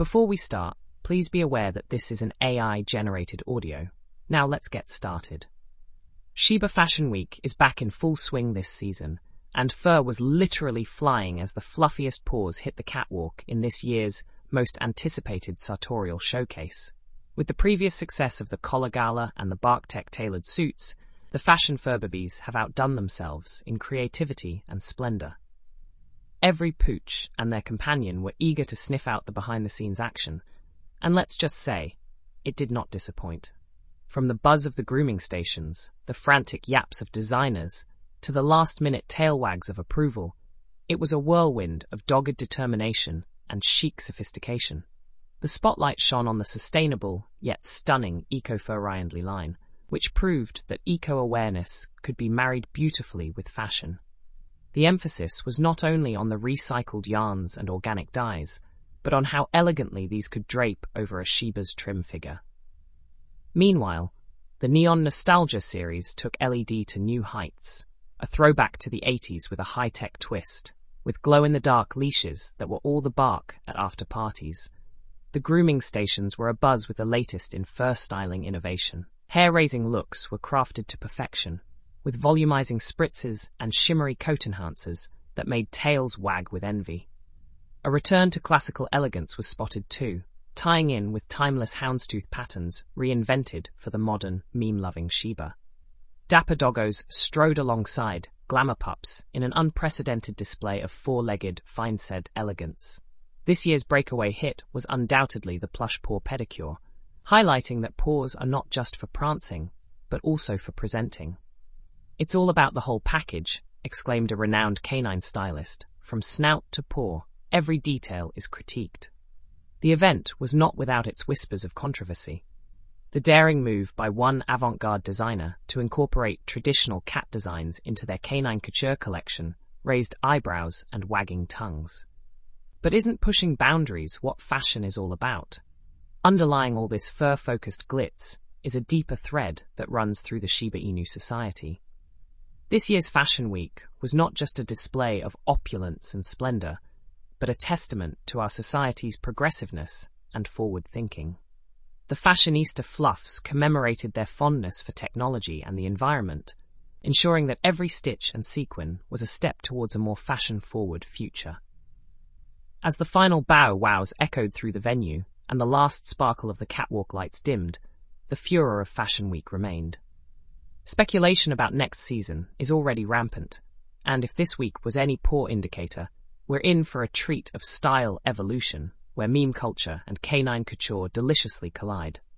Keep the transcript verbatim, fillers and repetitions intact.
Before we start, please be aware that this is an A I-generated audio. Now let's get started. Shiba Fashion Week is back in full swing this season, and fur was literally flying as the fluffiest paws hit the catwalk in this year's most anticipated sartorial showcase. With the previous success of the Collar Gala and the Bark-Tech tailored suits, the fashion fur babies have outdone themselves in creativity and splendor. Every pooch and their companion were eager to sniff out the behind-the-scenes action, and let's just say, it did not disappoint. From the buzz of the grooming stations, the frantic yaps of designers, to the last-minute tail wags of approval, it was a whirlwind of dogged determination and chic sophistication. The spotlight shone on the sustainable, yet stunning Eco-Fur Ryandly line, which proved that eco-awareness could be married beautifully with fashion. The emphasis was not only on the recycled yarns and organic dyes, but on how elegantly these could drape over a Shiba's trim figure. Meanwhile, the Neon Nostalgia series took L E D to new heights, a throwback to the eighties with a high-tech twist, with glow-in-the-dark leashes that were all the bark at after-parties. The grooming stations were abuzz with the latest in fur styling innovation. Hair-raising looks were crafted to perfection, with volumizing spritzes and shimmery coat enhancers that made tails wag with envy. A return to classical elegance was spotted too, tying in with timeless houndstooth patterns reinvented for the modern, meme-loving Shiba. Dapper doggos strode alongside glamour pups in an unprecedented display of four-legged, fine-said elegance. This year's breakaway hit was undoubtedly the plush paw pedicure, highlighting that paws are not just for prancing, but also for presenting. "It's all about the whole package," exclaimed a renowned canine stylist. From snout to paw, every detail is critiqued. The event was not without its whispers of controversy. The daring move by one avant-garde designer to incorporate traditional cat designs into their canine couture collection raised eyebrows and wagging tongues. But isn't pushing boundaries what fashion is all about? Underlying all this fur-focused glitz is a deeper thread that runs through the Shiba Inu society. This year's Fashion Week was not just a display of opulence and splendor, but a testament to our society's progressiveness and forward thinking. The fashionista fluffs commemorated their fondness for technology and the environment, ensuring that every stitch and sequin was a step towards a more fashion-forward future. As the final bow wows echoed through the venue and the last sparkle of the catwalk lights dimmed, the furor of Fashion Week remained. Speculation about next season is already rampant, and if this week was any poor indicator, we're in for a treat of style evolution, where meme culture and canine couture deliciously collide.